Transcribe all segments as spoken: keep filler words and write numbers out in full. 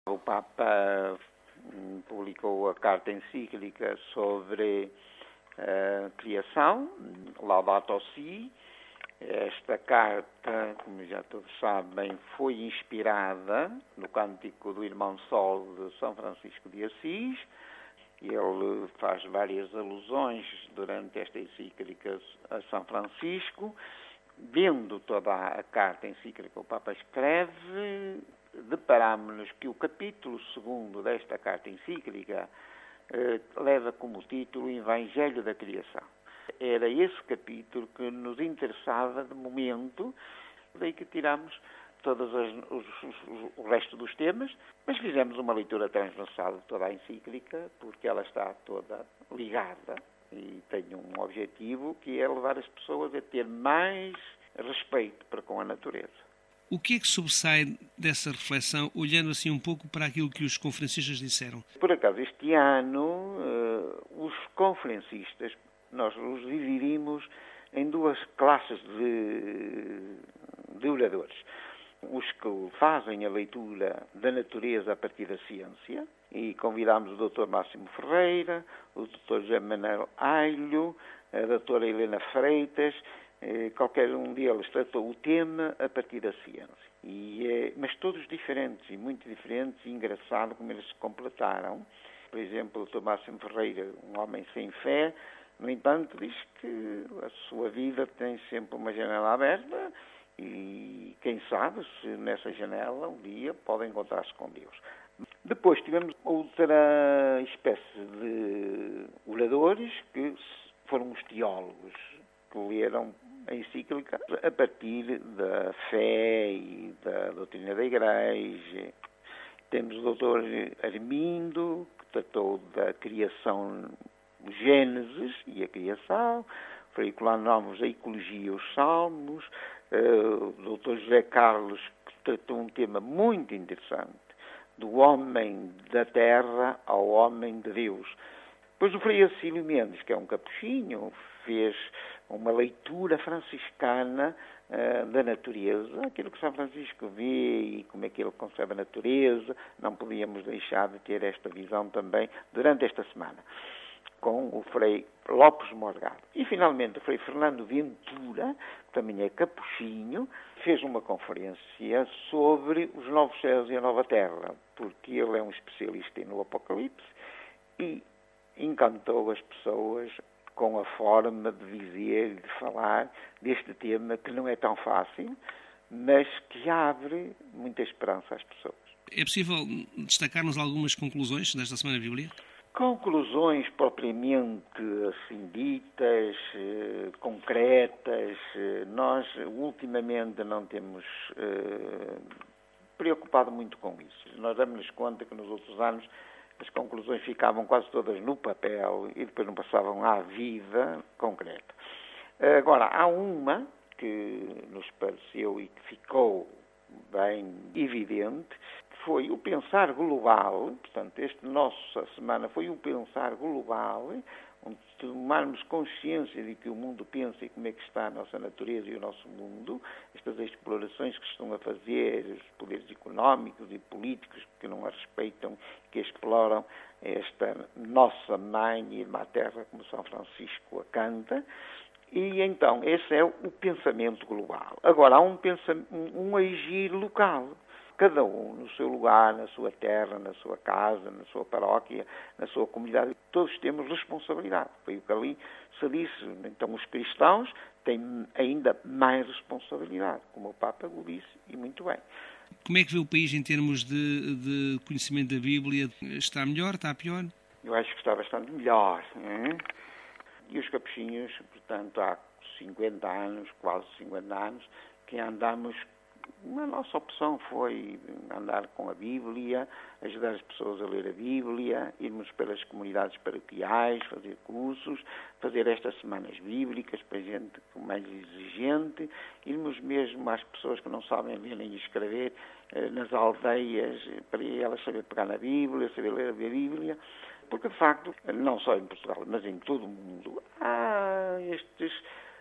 O Papa publicou a carta encíclica sobre a criação, Laudato Si. Esta carta, como já todos sabem, foi inspirada no cântico do Irmão Sol de São Francisco de Assis. Ele faz várias alusões durante esta encíclica a São Francisco. Vendo toda a carta encíclica que o Papa escreve, deparámos-nos que o capítulo segundo desta carta encíclica eh, leva como título o Evangelho da Criação. Era esse capítulo que nos interessava de momento, daí que tiramos todos os, os, os, o resto dos temas, mas fizemos uma leitura transversal de toda a encíclica, porque ela está toda ligada e tem um objetivo que é levar as pessoas a ter mais respeito para com a natureza. O que é que sobressai dessa reflexão, olhando assim um pouco para aquilo que os conferencistas disseram? Por acaso, este ano, uh, os conferencistas, nós os dividimos em duas classes de, de oradores. Os que fazem a leitura da natureza a partir da ciência, e convidámos o doutor Máximo Ferreira, o doutor José Manuel Ailho, a doutora Helena Freitas. Qualquer um deles tratou o tema a partir da ciência. E, é, mas todos diferentes, e muito diferentes, e engraçado como eles se completaram. Por exemplo, o doutor Máximo Ferreira, um homem sem fé, no entanto, diz que a sua vida tem sempre uma janela aberta e quem sabe se nessa janela um dia pode encontrar-se com Deus. Depois tivemos outra espécie de oradores que foram os teólogos, que leram a encíclica a partir da fé e da doutrina da Igreja. Temos o doutor Armindo, que tratou da criação, Gênesis e a criação, Frei Colano Novos, a ecologia e os salmos, o doutor José Carlos, que tratou um tema muito interessante, do homem da terra ao homem de Deus. Depois o Frei Acílio Mendes, que é um capuchinho, fez uma leitura franciscana uh, da natureza, aquilo que São Francisco vê e como é que ele concebe a natureza. Não podíamos deixar de ter esta visão também durante esta semana, com o Frei Lopes Morgado. E, finalmente, o Frei Fernando Ventura, que também é capuchinho, fez uma conferência sobre os novos céus e a nova terra, porque ele é um especialista no Apocalipse e encantou as pessoas com a forma de dizer e de falar deste tema que não é tão fácil, mas que abre muita esperança às pessoas. É possível destacar-nos algumas conclusões desta Semana da Bíblia? Conclusões propriamente assim ditas, eh, concretas, eh, nós ultimamente não temos eh, preocupado muito com isso. Nós damos-nos conta que nos outros anos as conclusões ficavam quase todas no papel e depois não passavam à vida concreta. Agora, há uma que nos pareceu e que ficou bem evidente, foi o pensar global. Portanto, esta nossa semana foi o pensar global, onde tomarmos consciência de que o mundo pensa e como é que está a nossa natureza e o nosso mundo, estas explorações que estão a fazer os poderes económicos e políticos que não a respeitam, que exploram esta nossa mãe e irmã terra, como São Francisco a canta. E então, esse é o pensamento global. Agora, há um, pensamento, um agir local. Cada um no seu lugar, na sua terra, na sua casa, na sua paróquia, na sua comunidade. Todos temos responsabilidade. Foi o que ali se disse. Então os cristãos têm ainda mais responsabilidade, como o Papa o disse, e muito bem. Como é que vê o país em termos de, de conhecimento da Bíblia? Está melhor? Está pior? Eu acho que está bastante melhor. Hein? E os capuchinhos, portanto, há cinquenta anos, quase cinquenta anos, que andamos. A nossa opção foi andar com a Bíblia, ajudar as pessoas a ler a Bíblia, irmos pelas comunidades paroquiais, fazer cursos, fazer estas semanas bíblicas para gente mais exigente, irmos mesmo às pessoas que não sabem ler nem escrever, nas aldeias, para elas saber pegar na Bíblia, saber ler a Bíblia, porque de facto, não só em Portugal, mas em todo o mundo, há estes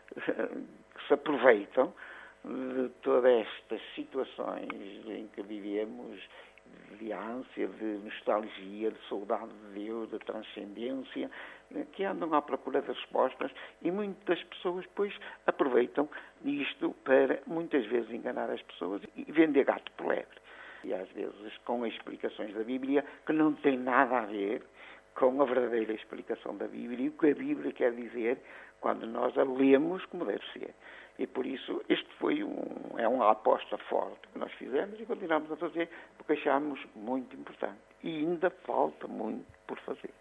que se aproveitam de todas estas situações em que vivemos, de ânsia, de nostalgia, de saudade de Deus, de transcendência, que andam à procura de respostas e muitas pessoas depois aproveitam isto para muitas vezes enganar as pessoas e vender gato por lebre. E às vezes com explicações da Bíblia que não têm nada a ver com a verdadeira explicação da Bíblia e o que a Bíblia quer dizer quando nós a lemos como deve ser. E por isso, este foi um, é uma aposta forte que nós fizemos e continuamos a fazer porque achamos muito importante. E ainda falta muito por fazer.